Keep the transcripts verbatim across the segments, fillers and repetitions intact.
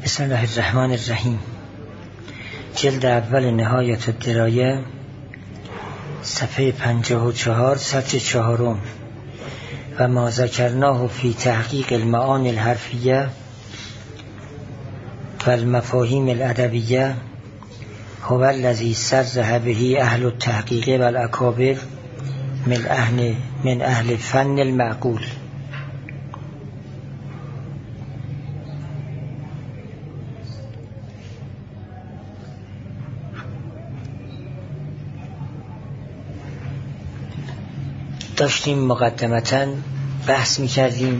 بسم الله الرحمن الرحیم. جلد اول نهایت الدرایه، صفحه پنجاه و چهار، سطر چهارم. و ما ذکرناه فی تحقیق المعانی الحرفیه و المفاهیم الادبیه هو الذی صرح به اهل التحقیق و الاکابر من اهل من اهل فن المعقول. داشتیم مقدمتاً بحث می‌کردیم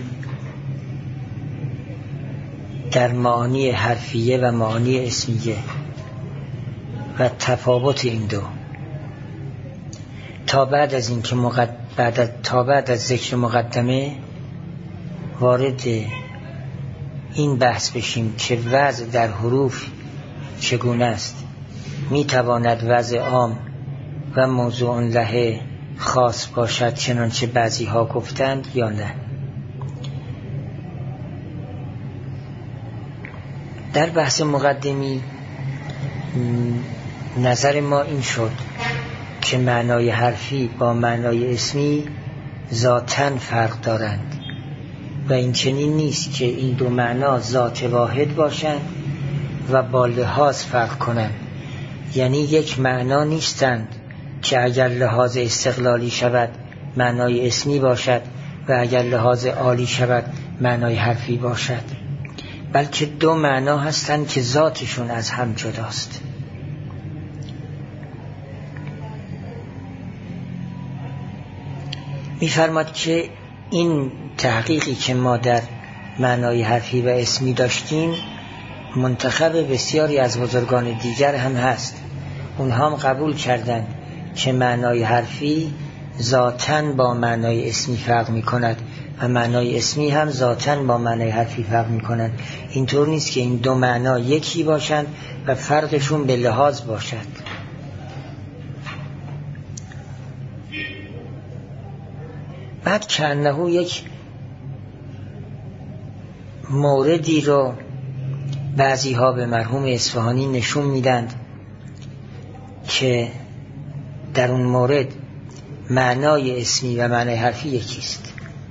در معانی حرفیه و معانی اسمیه و تفاوت این دو، تا بعد از این که مقد... بعد از... تا بعد از ذکر مقدمه وارد این بحث بشیم که وضع در حروف چگونه است. میتواند وضع عام و موضوع له خاص باشد چنانچه بعضی ها گفتند یا نه. در بحث مقدمی نظر ما این شد که معنای حرفی با معنای اسمی ذاتاً فرق دارند و این چنین نیست که این دو معنا ذات واحد باشند و با لحاظ فرق کنند. یعنی یک معنا نیستند که اگر لحاظ استقلالی شود معنای اسمی باشد و اگر لحاظ عالی شود معنای حرفی باشد، بلکه دو معنا هستند که ذاتشون از هم جداست. می‌فرماد که این تحقیقی که ما در معنای حرفی و اسمی داشتیم منتخب بسیاری از بزرگان دیگر هم هست. اونها هم قبول کردند که معنای حرفی ذاتاً با معنای اسمی فرق می کند و معنای اسمی هم ذاتاً با معنای حرفی فرق می کند. اینطور نیست که این دو معنا یکی باشند و فرقشون به لحاظ باشد. بعد کأنه یک موردی رو بعضی ها به مرحوم اصفهانی نشون میدند که در اون مورد معنای اسمی و معنای حرفی یکیست.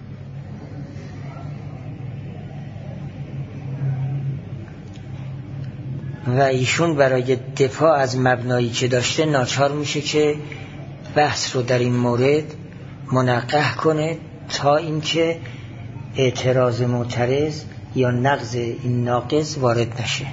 و ایشون برای دفاع از مبنایی که داشته ناچار میشه که بحث رو در این مورد منقح کنه تا اینکه اعتراض معترض یا نقض این ناقض وارد نشه.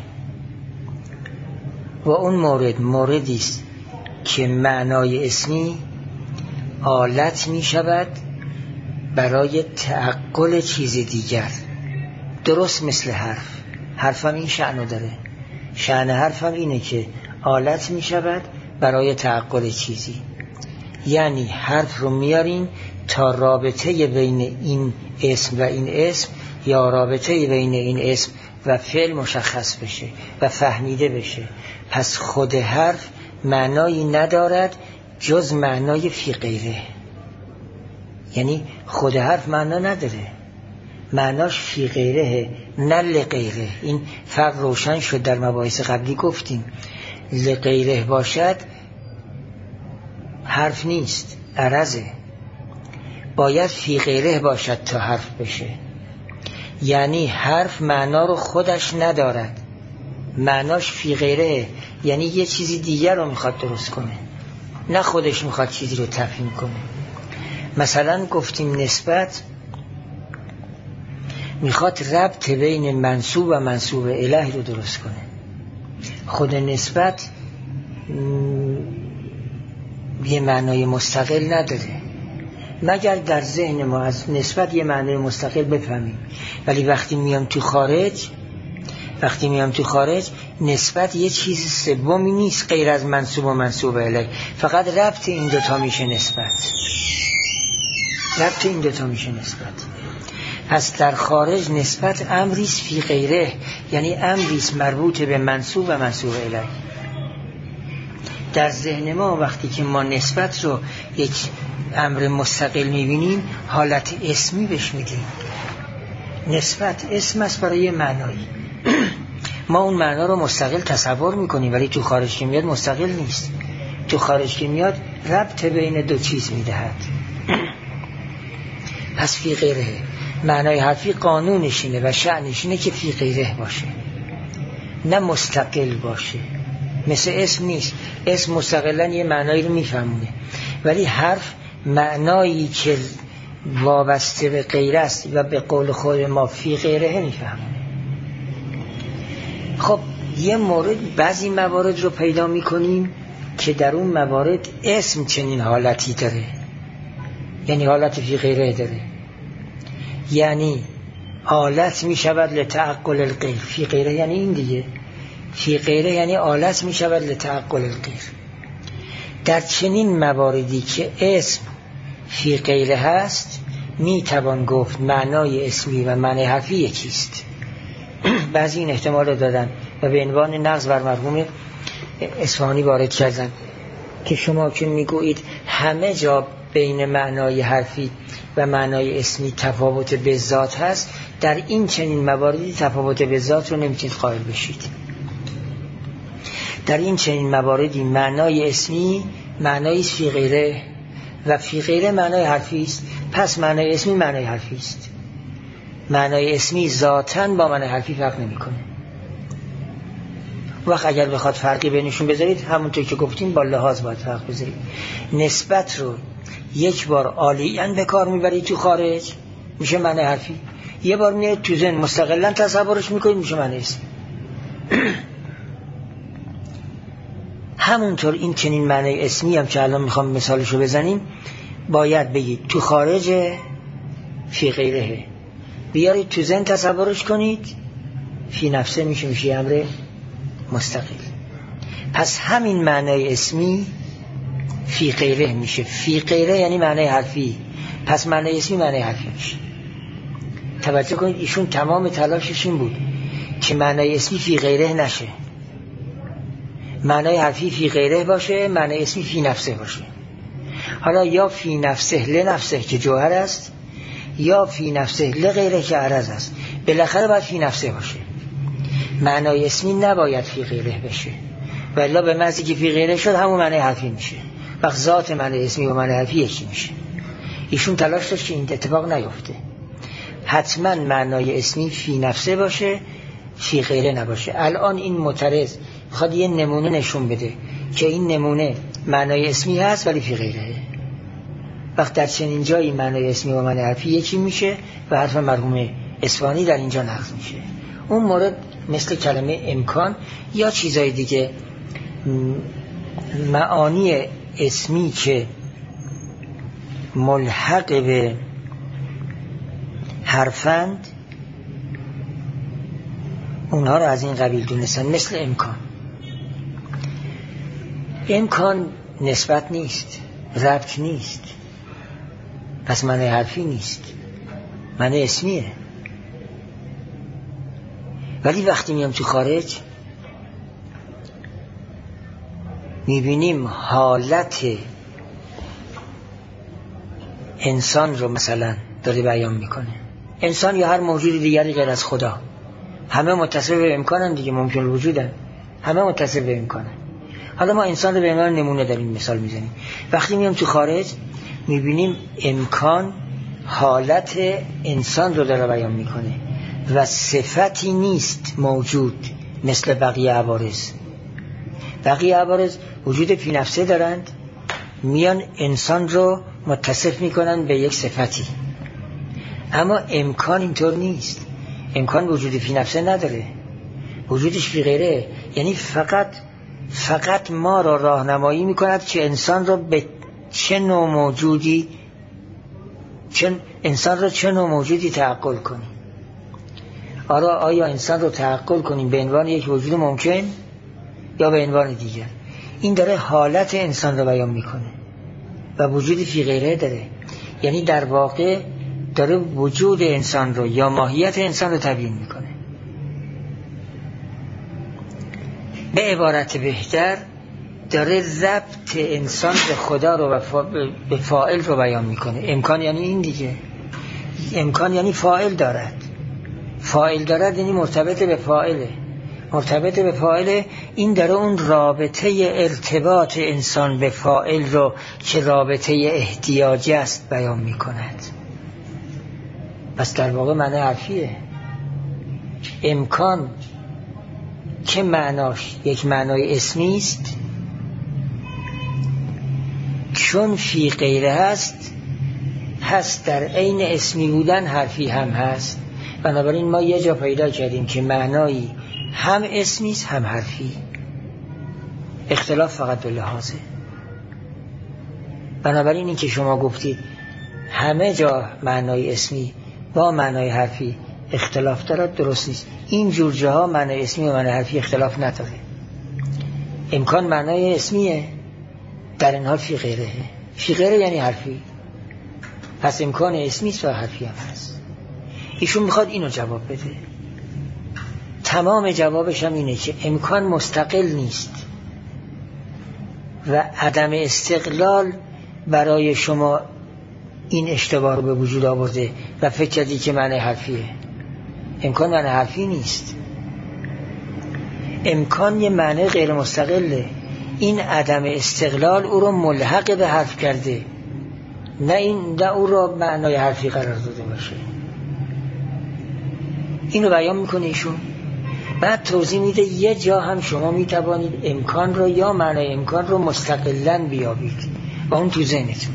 و اون مورد موردی است که معنای اسمی آلت می شود برای تعقل چیز دیگر، درست مثل حرف. حرف هم این شأنو داره. شأن حرف هم اینه که آلت می شود برای تعقل چیزی. یعنی حرف رو میارین تا رابطه بین این اسم و این اسم یا رابطه بین این اسم و فعل مشخص بشه و فهمیده بشه. پس خود حرف معنایی ندارد جز معنای فی غیره. یعنی خود حرف معنا نداره، معناش فی غیره نه لغیره. این فرق روشن شد در مباحث قبلی، گفتیم لغیره باشد حرف نیست، عرضه. باید فی غیره باشد تا حرف بشه. یعنی حرف معنا رو خودش ندارد، معناش فی غیره، یعنی یه چیزی دیگر رو میخواد درست کنه، نه خودش میخواد چیزی رو تفهیم کنه. مثلا گفتیم نسبت میخواد ربط بین منسوب و منسوب الیه رو درست کنه. خود نسبت یه معنای مستقل نداره، مگر در ذهن ما از نسبت یه معنای مستقل بفهمیم. ولی وقتی میام تو خارج وقتی میام تو خارج نسبت یه چیز سومی نیست غیر از منسوب و منسوب الیه. فقط ربط این دوتا میشه نسبت. ربط این دوتا میشه نسبت. پس در خارج نسبت امریست فی غیره، یعنی امریست مربوط به منسوب و منسوب الیه. در ذهن ما وقتی که ما نسبت رو یک امر مستقل میبینیم حالت اسمی بهش میدیم. نسبت اسم است برای معنایی. ما اون معنا رو مستقل تصور میکنیم، ولی تو خارج که میاد مستقل نیست. تو خارج که میاد ربط بین دو چیز میدهد. پس فی غیره معنای حرفی قانونش اینه و شأنش اینه که فی غیره باشه، نه مستقل باشه. مثل اسم نیست، اسم مستقلا یه معنایی رو میفهمونه، ولی حرف معنایی که وابسته به غیره است و به قول خود ما فی غیره میفهمونه. خب یه مورد، بعضی موارد رو پیدا میکنیم که در اون موارد اسم چنین حالتی داره، یعنی حالت فی غیره داره، یعنی حالت میشود لتعقل الغیر. فی غیره یعنی این دیگه، فی غیره یعنی حالت میشود لتعقل الغیر. در چنین مواردی که اسم فی غیره هست میتوان گفت معنای اسمی و معنای حرفی یکیست. بعضی این احتمال رو دادن و به عنوان نقض بر مرحوم اصفهانی وارد کردن که شما که میگویید همه جا بین معنای حرفی و معنای اسمی تفاوت به ذات هست، در این چنین مواردی تفاوت به ذات رو نمیتونید قائل بشید. در این چنین مواردی معنای اسمی معنای فی غیره و فی غیره معنای حرفی است، پس معنای اسمی معنای حرفی است. معنای اسمی ذاتاً با معنای حرفی فرق نمیکنه. وقت اگر بخواد فرقی بینشون بذارید، همونطور که گفتیم با لحاظ باید فرق بذارید. نسبت رو یک بار عالیاً به کار میبرید تو خارج میشه معنای حرفی، یه بار میاد تو ذهن مستقلاً تصورش میکنید میشه معنای اسمی. همونطور این چنین معنای اسمی هم که الان میخوام مثالشو بزنیم، باید بگید تو خارج فی غیره، بیارید تو ذهن تصورش کنید، فی نفسه میشه میشه امر مستقل. پس همین معنای اسمی فی غیره میشه. فی غیره یعنی معنای حرفی، پس معنای اسمی معنای حرفی میشه. توجه کنید ایشون تمام تلاشش این بود که معنای اسمی فی غیره نشه، معنای حرفی فی غیره باشه، معنای اسمی فی نفسه باشه. حالا یا فی نفسه لنفسه که جوهر است، یا فی نفسه لغیره که عرض است. بالاخره باید فی نفسه باشه. معنای اسمی نباید فی غیره بشه، ولی به محضی که فی غیره شد همون معنای حرفی میشه. وقت ذات معنای اسمی و معنای حرفی یکی میشه. ایشون تلاش داشت که این اتفاق نیفته. حتما معنای اسمی فی نفسه باشه، فی غیره نباشه. الان این معترض خواهد یه نمونه نشون بده که این نمونه معنای اسمی هست ولی فی غیره. وقت در چنین جایی معنای اسمی و معنای حرفی یکی میشه و حرف مرحوم اصفهانی در اینجا نقض میشه. اون مورد مثل کلمه امکان یا چیزای دیگه، معانی اسمی که ملحق به حرفند اونها رو از این قبیل دونستن. مثل امکان، امکان نسبت نیست، ربط نیست، پس معنی حرفی نیست، معنی اسمیه. ولی وقتی میام تو خارج میبینیم حالت انسان رو مثلا داره بیان میکنه. انسان یا هر موجود دیگری غیر از خدا، همه متصل به امکانن دیگه، ممکن وجودن، همه متصل به امکانن. حالا ما انسان رو به عنوان نمونه داریم مثال میزنیم. وقتی میام تو خارج میبینیم امکان حالت انسان رو داره بیان میکنه و صفتی نیست موجود مثل بقیه عوارض. بقیه عوارض وجود فی نفسه دارند، میان انسان رو متصف میکنن به یک صفتی، اما امکان اینطور نیست. امکان وجود فی نفسه نداره، وجودش فی غیره. یعنی فقط فقط ما را راهنمایی میکند که انسان را به چه نوع موجودی چه انسان را چه نوع موجودی تعقل کنیم. آرا آیا انسان رو تعقل کنیم به عنوان یک وجود ممکن یا به عنوان دیگر؟ این داره حالت انسان رو بیان میکنه و وجود فی غیره داره. یعنی در واقع داره وجود انسان رو یا ماهیت انسان رو تبیین میکنه. به عبارت بهتر داره ضبط انسان به خدا رو و فا... به فاعل رو بیان میکنه. امکان یعنی این دیگه، امکان یعنی فاعل دارد. فاعل دارد یعنی مرتبط به فاعله. مرتبط به فاعل، این داره اون رابطه ارتباط انسان به فاعل رو که رابطه احتیاجی است بیان می کند. پس در واقع معنی حرفیه. امکان که معناش یک معنای اسمی است، چون فی غیره هست، هست در عین اسمی بودن حرفی هم هست. بنابراین ما یه جا پیدا کردیم که معنایی هم اسمی است هم حرفی، اختلاف فقط به لحاظه. بنابراین این که شما گفتید همه جا معنای اسمی با معنای حرفی اختلاف دارد، درست نیست. این جور جاها معنای اسمی و معنای حرفی اختلاف نداره. امکان معنای اسمیه، در این حال فی غیره. فی غیره یعنی حرفی، پس امکان اسمی است و حرفی هم هست. ایشون میخواد اینو جواب بده. تمام جوابش هم اینه که امکان مستقل نیست و عدم استقلال برای شما این اشتباه رو به وجود آورده و فکر کردی که معنی حرفیه. امکان معنی حرفی نیست. امکان یه معنی غیر مستقله. این عدم استقلال او رو ملحق به حرف کرده، نه این نه او رو معنای حرفی قرار داده باشه. اینو بیان میکنه ایشون. بعد توضیح میده یه جا هم شما میتوانید امکان رو یا معنای امکان رو مستقلاً بیابید و اون تو ذهنتونه.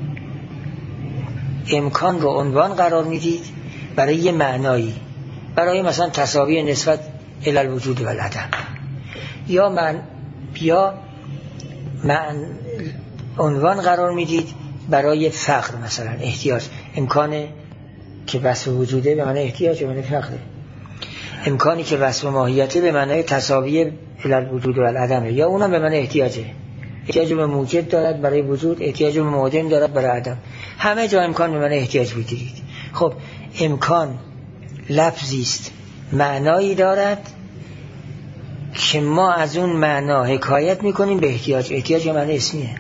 امکان رو عنوان قرار میدید برای یه معنایی، برای مثلا تساوی نسبت الی الوجود و العدم، یا من یا من عنوان قرار میدید برای فقر، مثلا احتیاج. امکان که وصف وجوده به معنی احتیاج، به معنی فقره. امکانی که وصف ماهیته به معنی تساوی الی الوجود و العدم، یا اونم به معنی احتیاجه. احتیاج به موجب دارد برای وجود، احتیاج به معدم دارد برای عدم. همه جا امکان به معنی احتیاج بگیرید. خب امکان لفظی است، معنایی دارد که ما از اون معنا حکایت میکنیم به احتیاج. احتیاج معنی اسمیه.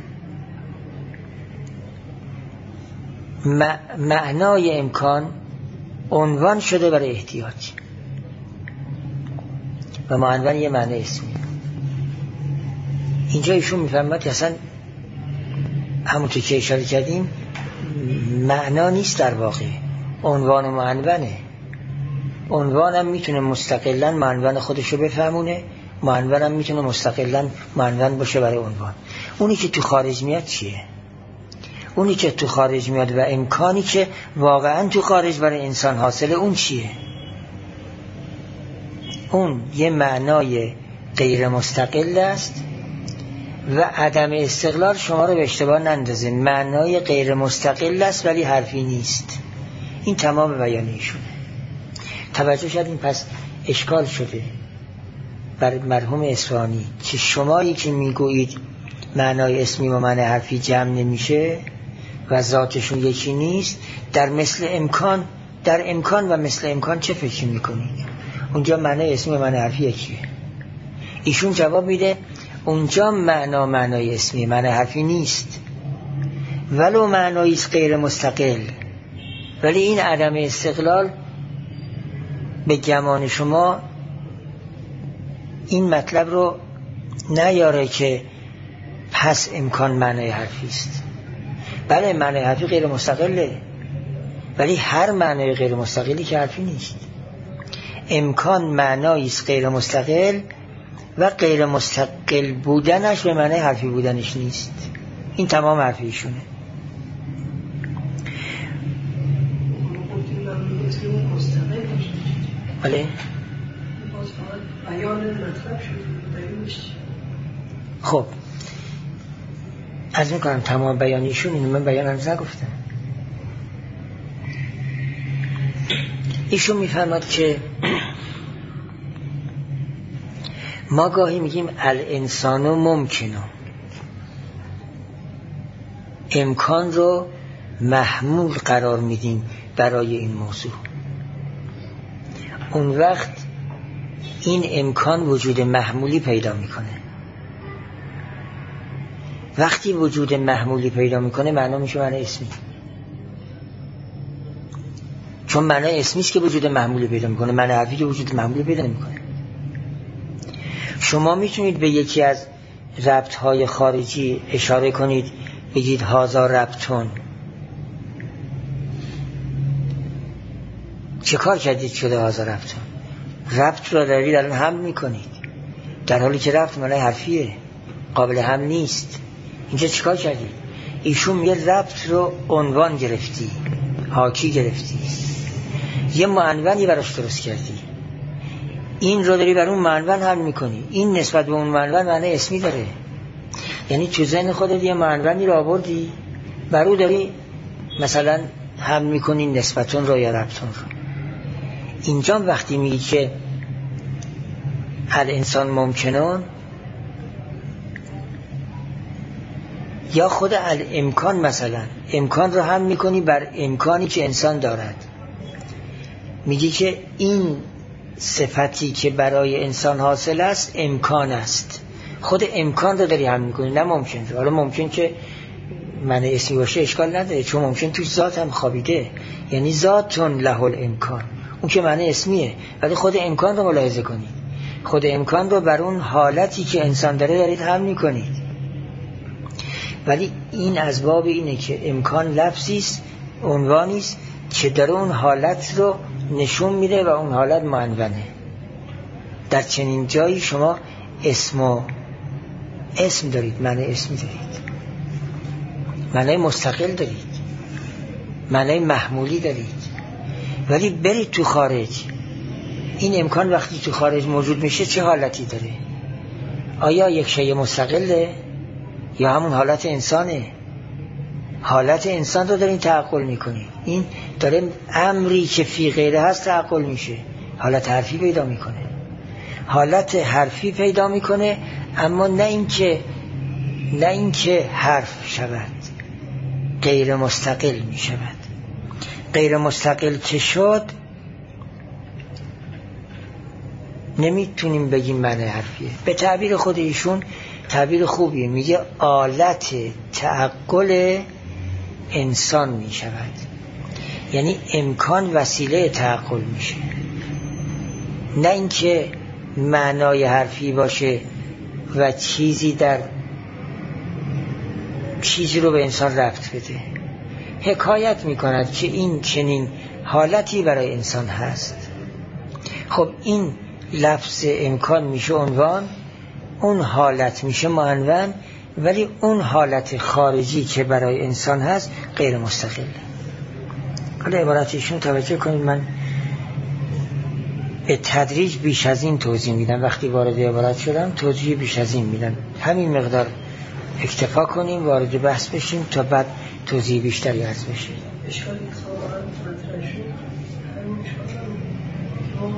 معنای امکان عنوان شده برای احتیاج و معنون یه معنی اسمی. اینجا ایشون میفهمد که اصلا همونطور که اشاره کردیم معنا نیست در واقع، عنوان و معنونه. عنوان هم میتونه مستقلاً معنون خودشو بفهمونه، معنون هم میتونه مستقلاً معنون باشه برای عنوان. اونی که تو خارج میاد چیه؟ اونی که تو خارج میاد و امکانی که واقعاً تو خارج برای انسان حاصله، اون چیه؟ اون یه معنای غیر مستقل است و عدم استقلال شما رو به اشتباه نندازه. معنای غیر مستقل است ولی حرفی نیست. این تمام بیان ایشونه. توجه شدین؟ پس اشکال شده بر مرحوم اصفهانی که شمایی که میگویید معنای اسمی و معنای حرفی جمع نمیشه و ذاتشون یکی نیست، در مثل امکان در امکان و مثل امکان چه فکر میکنید؟ اونجا معنای اسمی و معنای حرفی یکیه. ایشون جواب میده اونجا معنا معنای اسمی معنای حرفی نیست، ولو معنایی است غیر مستقل، ولی این عدم استقلال به گمان شما این مطلب رو نیاره که پس امکان معنای حرفی است. بله معنای حرفی غیر مستقله، ولی هر معنای غیر مستقلی که حرفی نیست. امکان معنایی است غیر مستقل و غیر مستقل بودنش به معنای حرفی بودنش نیست. این تمام حرفیشونه. بله خب از میکنم تمام بیانیشون اینو من بیان هم نگفتم. ایشون میفهمد که ما گاهی میگیم الانسان ممکنه، امکان رو محمول قرار میدیم برای این موضوع. اون وقت این امکان وجود محمولی پیدا میکنه. وقتی وجود محمولی پیدا میکنه معنا میشه معنی اسمی، چون معنی اسمی است که وجود محمولی پیدا میکنه. معنی حرفی که وجود محمولی پیدا نمیکنه. شما میتونید به یکی از ربطهای خارجی اشاره کنید، بگید هازا ربطون. چه کار کردید شده هازا ربطون؟ ربط رو دارید الان حمل میکنید، در حالی که ربط معنای حرفیه، قابل حمل نیست. اینجا چه کار کردید؟ ایشون میگه ربط رو عنوان گرفتی، حاکی گرفتی، یه معنونی براش درست کردی، این رو داری بر اون معنون حمل میکنی. این نسبت به اون معنون معنی اسمی داره، یعنی تو ذهن خودت یه معنونی رو آوردی، بر او داری مثلا حمل میکنی نسبتون رو یا ربطون رو. اینجا وقتی میگی که الانسان ممکنون، یا خود الامکان، مثلا امکان رو هم میکنی بر امکانی که انسان دارد، میگی که این صفتی که برای انسان حاصل است امکان است. خود امکان رو داری هم میکنی، نه ممکن رو. حالا ممکن که معنی اسمی باشه اشکال نداره، چون ممکن توی ذات هم خوابیده، یعنی ذاتون له الامکان، اون که معنی اسمیه، ولی خود امکان رو ملاحظه کنید، خود امکان رو بر اون حالتی که انسان داره دارید هم میکنید. ولی این از باب اینه که امکان لفظی است، عنوانی است که داره اون حالت رو نشون میده و اون حالت معنونه. در چنین جایی شما اسم و اسم دارید، معنی اسمی دارید، معنی مستقل دارید، معنی محمولی دارید. ولی برید تو خارج، این امکان وقتی تو خارج موجود میشه چه حالتی داره؟ آیا یک شیء مستقله یا همون حالت انسانه؟ حالت انسان رو دارین تعقل میکنی، این داره امری که فی غیره هست تعقل میشه، حالت حرفی پیدا میکنه، حالت حرفی پیدا میکنه، اما نه این که نه این که حرف شود، غیر مستقل میشود. غیر مستقل که شد نمیتونیم بگیم معنی حرفیه. به تعبیر خود ایشون تعبیر خوبیه، میگه آلت تعقل انسان میشود، یعنی امکان وسیله تعقل میشه، نه اینکه معنای حرفی باشه و چیزی در چیزی رو به انسان ربط بده. حکایت میکند که این چنین حالتی برای انسان هست. خب این لفظ امکان میشه عنوان، اون حالت میشه معنون، ولی اون حالت خارجی که برای انسان هست غیر مستقله. حالا عبارتشون توجه کنید، من به تدریج بیش از این توضیح میدم، وقتی وارد عبارت شدم توضیح بیش از این میدم، همین مقدار اکتفا کنیم، وارد بحث بشیم تا بعد توضیح بیشتری عرض بشه. اشکالی که سوالان مطرح شد همین شد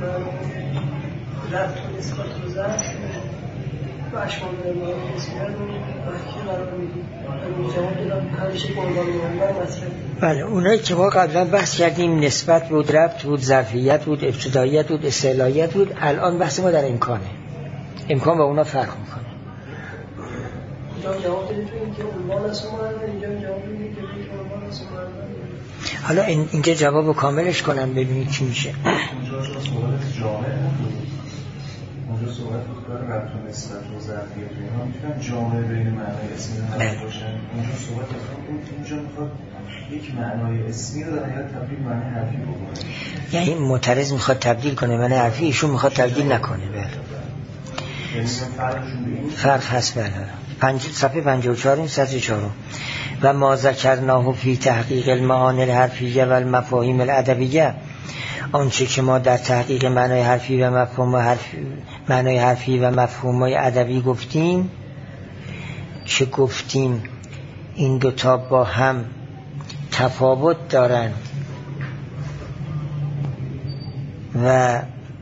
ربط و نسبت و ظرف و اشمال درمانی رسیدن رو وقتی قرار میدیم همین جواب دادم همیشه قربان می‌آمدن مطرح. بله، اونایی که ما قبلا بحث کردیم نسبت بود، ربط بود، ظرفیت بود، ابتداییت بود، استعلاییت بود، الان بحث ما در امکانه. امکان با اونا فرق میکنه. اینجا جواب دادید که عنوان است معنی، اینجا جواب دادید که عنوان است معنی. حالا اینجا جواب رو کاملش کنم ببینید چی میشه. اونجا سوالت جامعه نبود، اونجا صحبت بود کار ربط و نسبت و ظرفیت و اینا میتونن جامعه بین معنای اسمی نبود باشن. اونجا صحبت بود اونجا میخواد یک معنای اسمی رو در حقیقت تبدیل معنای حرفی بکنه، یعنی معترض میخواد تبدیل کنه معنای حرفی، ایشون میخواد تبدیل نکنه. بله یعنی فرقشون به این فرق هست. بله پنج صفحه پنجاه و چهار این سطر چهارم. و ما ذکرناه فی تحقیق المعانی الحرفیه و المفاهیم الادبیه، آنچه که ما در تحقیق معنای حرفی و مفهوم حرفی معنای حرفی و مفهوم‌های ادبی گفتیم، چه گفتیم این دو تا با هم تفاوت دارند و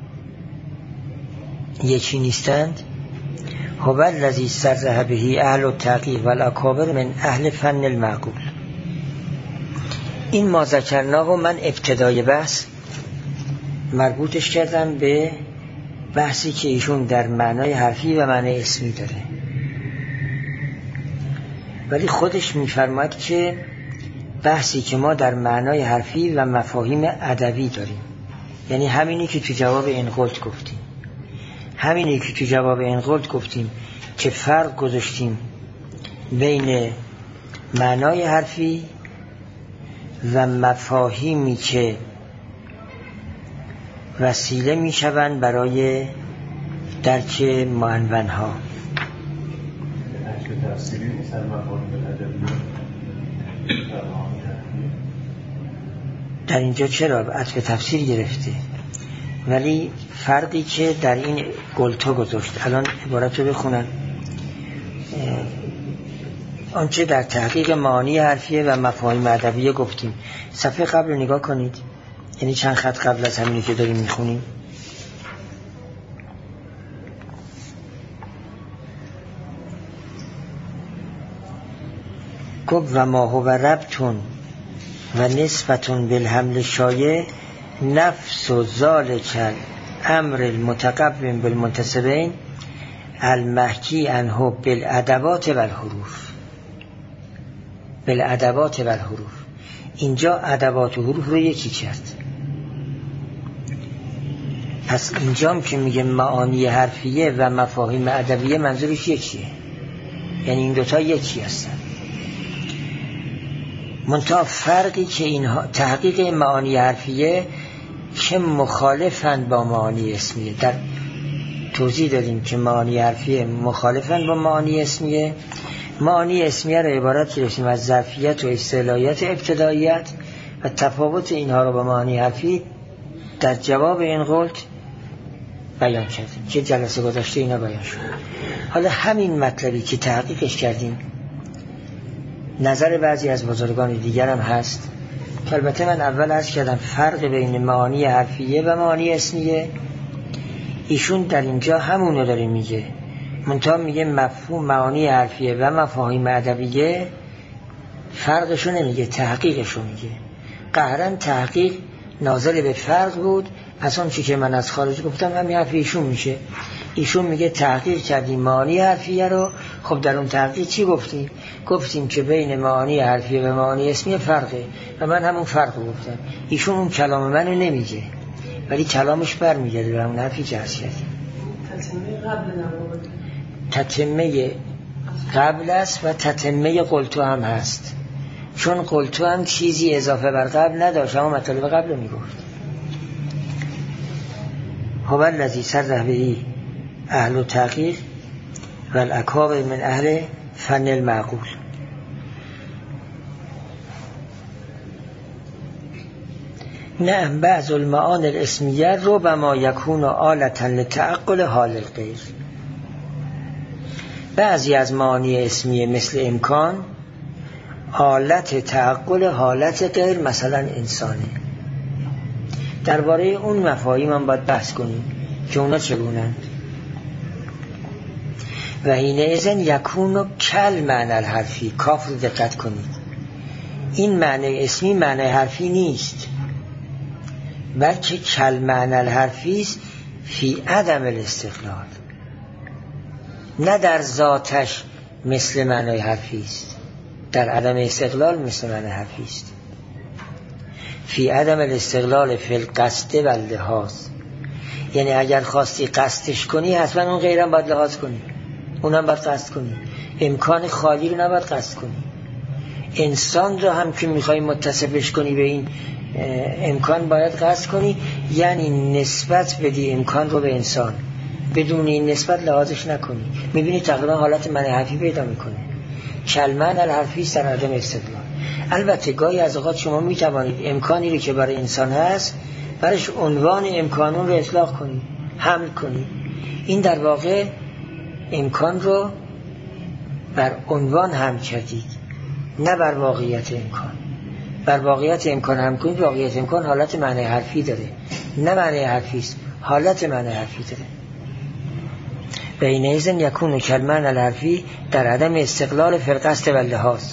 یکی نیستند. هو الذی صرح به اهل التحقیق و الاکابر من اهل فن المعقول. این ما ذکرناه و من ابتدای بحث مربوطش کردم به بحثی که ایشون در معنای حرفی و معنای اسمی داره، ولی خودش میفرماید که بحثی که ما در معنای حرفی و مفاهیم ادبی داریم، یعنی همینی که تو جواب این قلت گفتیم، همینی که تو جواب این قلت گفتیم که فرق گذاشتیم بین معنای حرفی و مفاهیمی که وسیله می شوند برای درک معنونها. در اینجا چرا عطف تفسیر گرفته؟ ولی فرقی که در این قلتا گذاشت، الان عبارت رو بخونن، آنچه در تحقیق معانی حرفیه و مفاهیم ادبیه گفتیم. صفحه قبل رو نگاه کنید، یعنی چند خط قبل از همینی که داریم میخونیم. گفت و ما هو ربطون و نسبتون بالحمل شایع نفس و ذالک امر المتقوم بالمنتسبین المحکی عنه بالادوات و الحروف. بالادوات و الحروف، اینجا ادوات و حروف رو یکی کرد. پس اینجام که میگه معانی حرفیه و مفاهیم ادبیه منظورش یکیه، یعنی این دوتا یکی هستن. منتها فرقی که اینها تحقیق معانی حرفیه که مخالفن با معانی اسمیه. در توضیح دادیم که معانی حرفیه مخالفن با معانی اسمیه. معانی اسمیه را عبارت گرفتیم از ظرفیت و استعلایت ابتداییت و تفاوت اینها را با معانی حرفی در جواب این قلت بیان کردیم که جلسه گذشته اینا بیان شد. حالا همین مطلبی که تحقیقش کردیم نظر بعضی از بزرگان دیگر هم هست که البته من اول عرض کردم فرق بین معانی حرفیه و معانی اسمیه. ایشون در اینجا همونو داره میگه، منتها میگه مفهوم معانی حرفیه و مفاهیم ادبیه فرقشو نمیگه، تحقیقشو میگه. قهرن تحقیق ناظر به فرق بود، از اون چی که من از خارج گفتم همین حرف ایشون میشه. ایشون میگه تحقیق کردیم معانی حرفیه رو. خب در اون تحقیق چی گفتیم؟ گفتیم که بین معانی حرفیه و معانی اسمیه فرقه و من همون فرق رو گفتم. ایشون اون کلام منو نمیگه ولی کلامش برمیگرده به اون حرفی که عرض کردیم. تتمه قبل است و تتمه قلتو هم هست، چون قلتو هم چیزی اضافه بر قبل نداشت، اما مطالب قبل رو میگفت. هو الذی صرح به اهل تحقیق و الاکابر من اهل فن المعقول. نعم بعض المعانی الاسمیه ربما یکون آلتا لتعقل حال الغیر. بعضی از معانی اسمیه مثل امکان آلت تعقل حالت غیر، مثلا انسانه. درباره اون مفاهیم هم باید بحث کنیم که اونا چگونن. و اینه ازن یکونو کل معنی الحرفی. کاف رو دقت کنید، این معنی اسمی معنی حرفی نیست بلکه کل معنی الحرفی است فی عدم الاستقلال، نه در ذاتش مثل معنی حرفی است، در عدم استقلال مثل معنی حرفی است. فی عدم الاستقلال فی القصد و اللحاظ، یعنی اگر خواستی قصدش کنی حتما اون غیرم باید لحاظ کنی، اونم باید قصد کنی. امکان خالی رو نباید قصد کنی. انسان رو هم که میخوای متصفش کنی به این امکان باید قصد کنی، یعنی نسبت بدی امکان رو به انسان، بدون این نسبت لحاظش نکنی. میبینی تقریبا حالت معنی حرفی پیدا میکنه. کلمن الحرفی در عدم استقلال. البته گاهی از اوقات شما میتوانید امکانی رو که برای انسان هست برایش عنوان امکانون رو اطلاق کنید، حمل کنید. این در واقع امکان رو بر عنوان حمل کردید، نه بر واقعیت امکان. بر واقعیت امکان حمل کنید، واقعیت امکان حالت معنی حرفی داره، نه معنی حرفی است، حالت معنی حرفی داره. بین ایزن یکون کلمن الحرفی در عدم استقلال فی القصد و اللحاظ.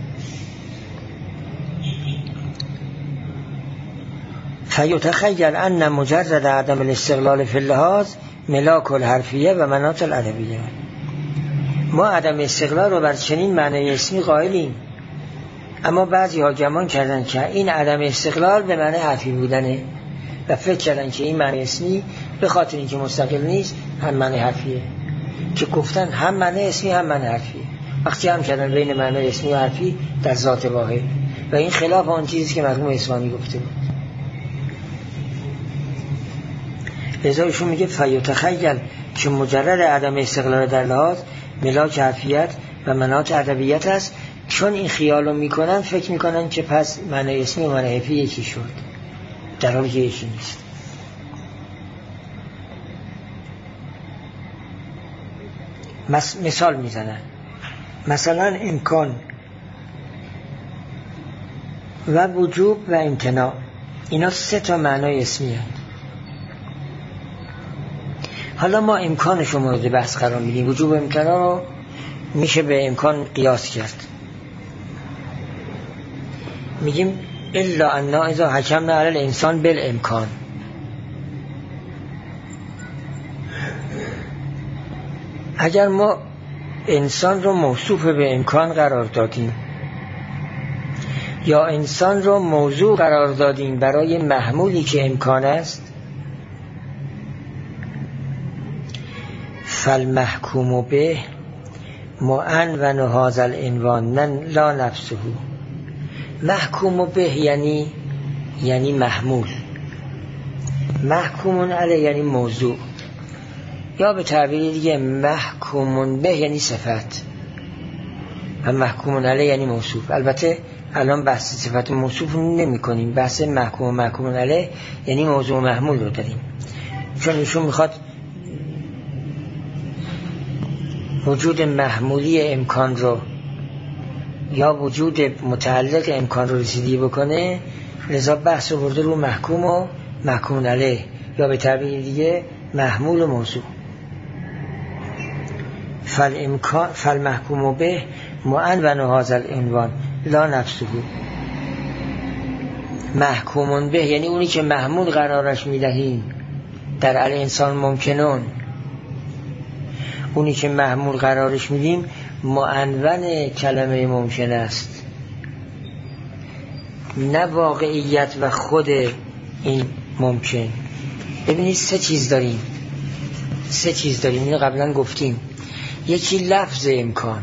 فیتخیل ان مجرد عدم الاستقلال فی اللحاظ ملاک الحرفیه و مناط الادبیه. ما عدم استقلال رو بر چنین معنی اسمی قائلیم، اما بعضی ها گمان کردن که این عدم استقلال به معنی حرفی بودنه و فکر کردن که این معنی اسمی به خاطر اینکه مستقل نیست هم معنی حرفیه که گفتن هم معنی اسمی هم معنی حرفیه. وقتی هم کردن بین معنی اسمی و حرفی در ذات واحد و این خلاف آن چیزی که مرحوم اسمانی گفته بود. لذا ایشون میگه فیتخیل که مجرد عدم استقلال در لحاظ ملاک حرفیت و مناط ادبیت است. چون این خیال رو میکنن فکر میکنن که پس معنی اسمی و معنی حرفی یکی شد، در حالی که یکی نیست. مثال میزنن، مثلا امکان و وجوب و امتناع، اینا سه تا معنای اسمی هست. حالا ما امکانش رو مورد بحث قرار میدیم. وجوب و امتناع رو میشه به امکان قیاس کرد. میگیم الا انا اذا حکمنا علی الانسان بالامکان. اگر ما انسان رو موصوف به امکان قرار دادیم یا انسان رو موضوع قرار دادیم برای محمولی که امکان است، فالمحکوم به معنون هذا العنوان لا نفسه. محکوم به یعنی یعنی محمول، محکومون علیه یعنی موضوع، یا به تعبیر دیگه محکومون به یعنی صفت و محکومون علیه یعنی موصوف. البته الان بحث صفت موصوف نمی کنیم، بحث محکوم و محکومون علیه یعنی موضوع و محمول رو داریم، چون ایشون میخواد وجود محمولی امکان رو یا وجود متعلق امکان رو رسیدگی بکنه. لذا بحث رو برده رو محکوم و محکوم علیه، یا به تعبیر دیگه محمول و موضوع. فالامکان فالمحکوم به معنون هذا العنوان لا نفسه. محکومون به یعنی اونی که محمول قرارش میدهیم در الانسان ممکنون، اونی که محمول قرارش میدیم معنون کلمه ممکن است، نه واقعیت و خود این ممکن. ببینید سه چیز داریم، سه چیز داریم اینو قبلا گفتیم. یکی لفظ امکان،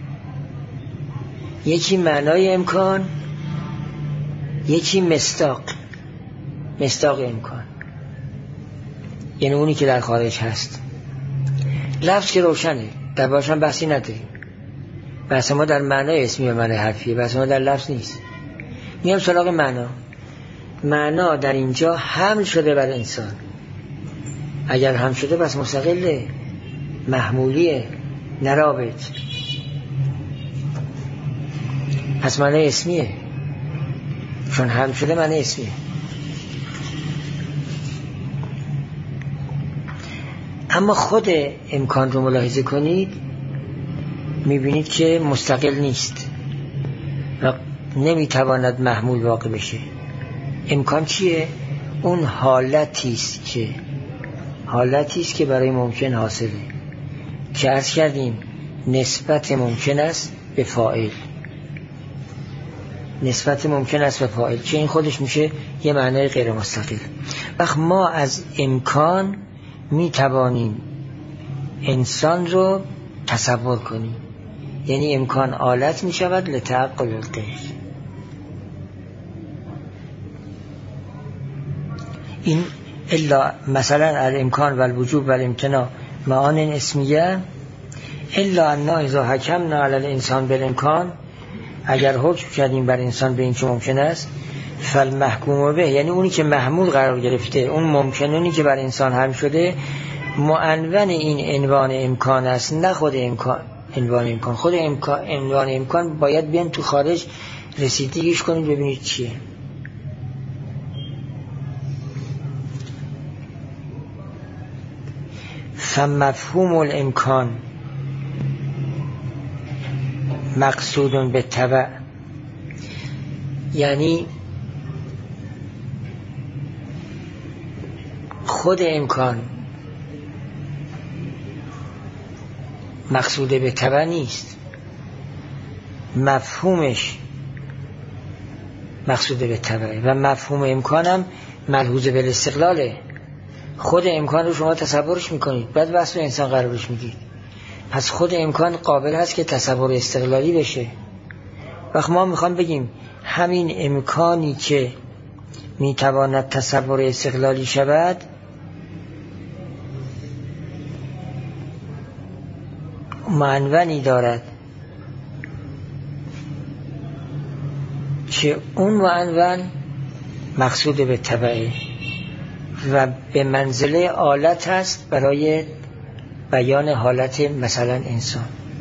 یکی معنای امکان، یکی مصداق، مصداق امکان یعنی اونی که در خارج هست. لفظ که روشنه، در باشن بحثی نداریم. بحث ما در معنای اسمی و معنای حرفیه، بحث ما در لفظ نیست. میام سراغ معنا. معنا در اینجا حمل شده بر انسان. اگر هم شده بس مستقله، محمولیه، نرابط، پس معنای اسمیه، چون هم شده معنای اسمیه. اما خود امکان رو ملاحظه کنید، میبینید که مستقل نیست و نمیتواند محمول واقع بشه. امکان چیه؟ اون حالتی است که حالتی است که برای ممکن حاصله، که عرض کردیم نسبت ممکن است به فاعل، نسبت ممکن است به فاعل، که این خودش میشه یه معنای غیر مستقل. وقت ما از امکان میتوانیم انسان رو تصور کنیم، یعنی امکان آلت میشود لتعقل الغیر. این الا مثلا الامکان و الوجوب و الامتناع معان اسمیه. الا انا اذا حکمنا علی الانسان بالامکان، اگر حکم کردیم بر انسان به این که ممکن است، فالمحکوم به یعنی اونی که محمول قرار گرفته، اون ممکنونی که بر انسان هم شده، معنون این عنوان امکان است، نه خود امکان. عنوان امکان خود امکان عنوان امکان باید بیان تو خارج رسیدگیش کنید ببینید چیه. فمفهوم الامکان مقصود به تبع، یعنی خود امکان مقصود به تبع نیست، مفهومش مقصود به تبع و مفهوم امکانم ملحوظ به استقلاله. خود امکان رو شما تصورش میکنید، بعد وصف انسان قرارش میدید. پس خود امکان قابل هست که تصور استقلالی بشه. وقت ما میخوام بگیم همین امکانی که میتواند تصور استقلالی شود معنونی دارد که اون معنون مقصود به تبعه و به منزله آلت هست برای بیان حالت مثلا انسان.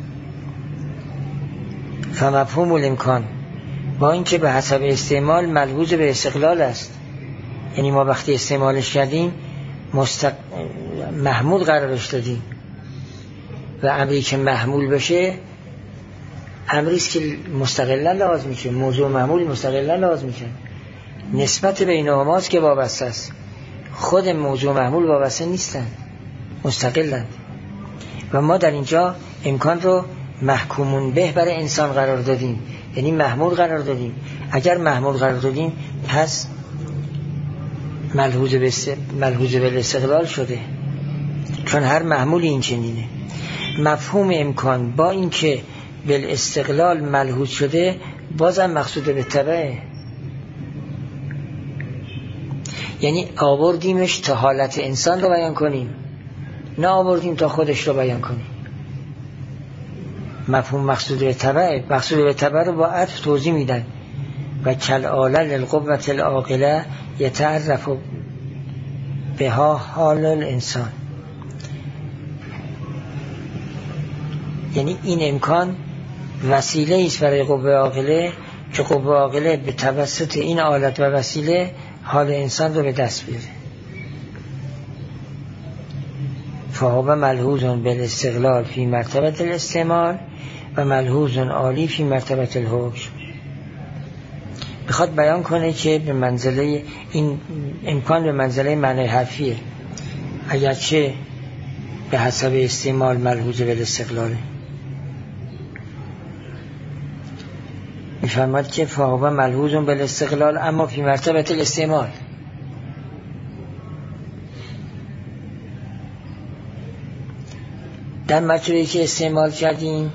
فمفهوم الامکان با اینکه به حسب استعمال ملحوظ به استقلال است، یعنی ما وقتی استعمالش کردیم مستق... محمول قرارش دادیم و امری که محمول بشه امریست که مستقلا لحاظ میشه، موضوع محمول مستقلا لحاظ میشه، نسبت بینهماست که وابسته است، خود موضوع محمول وابسته نیستن، مستقلند. و ما در اینجا امکان رو محکومون به برای انسان قرار دادیم، یعنی محمول قرار دادیم. اگر محمول قرار دادیم پس ملحوظ به ملحوظ به استقلال شده، چون هر محمولی این چنینه. مفهوم امکان با اینکه به استقلال ملحوظ شده بازم مقصود به تبعه، یعنی آوردیمش تا حالت انسان رو بیان کنیم، نه آوردیم تا خودش رو بیان کنیم. مفهوم مقصود به تبعه، مقصود به تبعه رو با عطف توضیح میدن و کالآلة للقوة العاقلة یتعرف بها حال الانسان. یعنی این امکان وسیله است برای قوه عاقله که قوه عاقله به توسط این آلت و وسیله حال انسان رو به دست بیاره. فهو ملحوظ بالاستقلال فی مرتبه الاستعمال و ملحوظ عالی فی مرتبه الحکم. میخواد بیان کنه که به منزله این امکان به منزله معنی حرفیه، اگرچه به حسب استعمال ملحوظ بالاستقلاله. میفرماد که فهو ملحوظ بالاستقلال اما فی مرتبه الاستعمال. در مرتبه‌ای که استعمال کردیم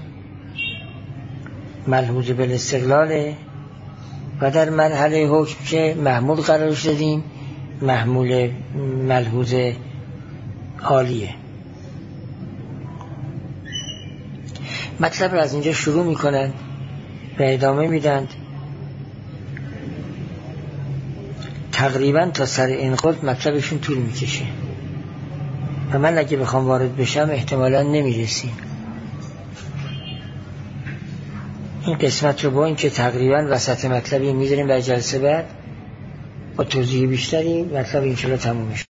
ملحوظ بالاستقلاله و در مرحله حکم که محمول قرارش دادیم محمول ملحوظ عالیه. مطلب رو از اینجا شروع میکنن و ادامه میدن تقریبا تا سر این قلت مطلبشون طول میکشه و من اگه بخوام وارد بشم احتمالا نمیرسیم. این قسمت رو با این که تقریبا وسط مطلبی میذاریم برای جلسه بعد با توضیح بیشتری مطلب این شلو تمومش.